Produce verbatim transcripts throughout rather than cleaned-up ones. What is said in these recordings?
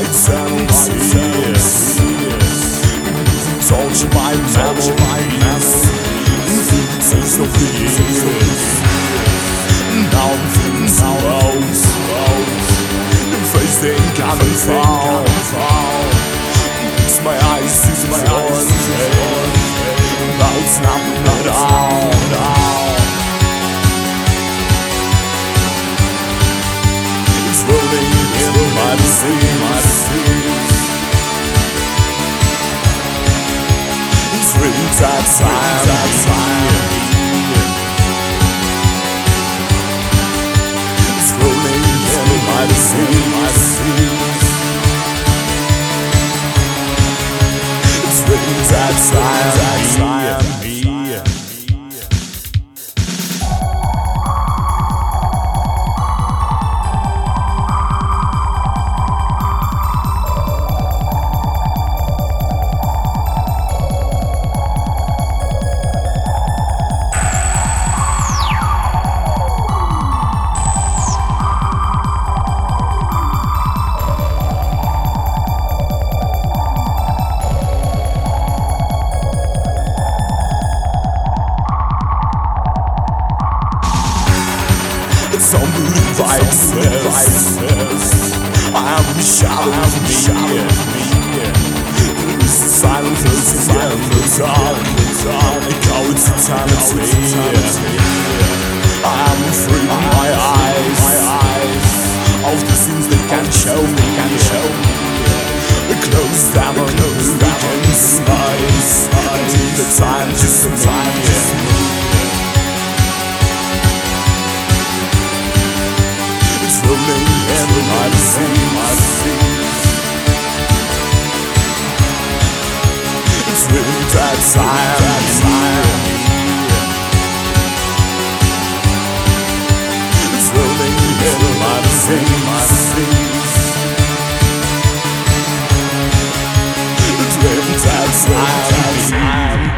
lights and tears, torture my memories, taste of the years. Now I'm feeling slow, face the ink I'm found. It's my eyes, it's my eyes, now it's nothing at all. It's rolling in my sea, my seas. It's really that time, that time. It's rolling in my sea, my seas. It's really that time, that time. Somebody vices, I am the shadow of me. It's the silence is again the dark. I call it eternity. I am free in my eyes of the things they can show me. Close down on the weekend's eyes until the time just the time. Rolling in my sea, my seas. It's really that time, that time. It's rolling in my sea, my seas. It's really that time, that time.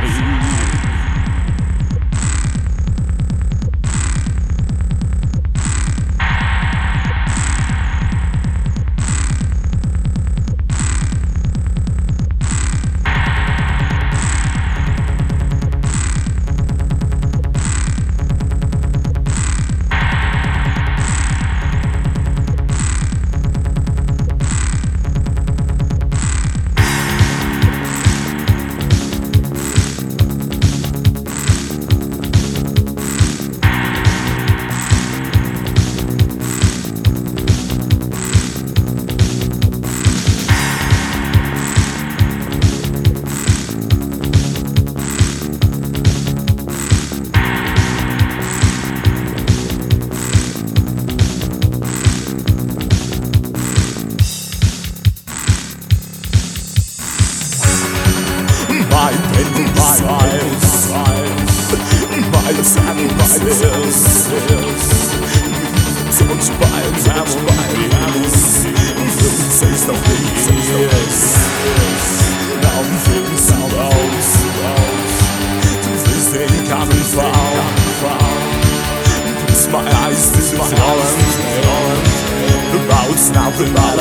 My pain, my eyes, my sacrifices, touched by memories, the taste of the years. Now I'm feeling so low, this thing coming found. It's my eyes, this is my orange, the road's now the light.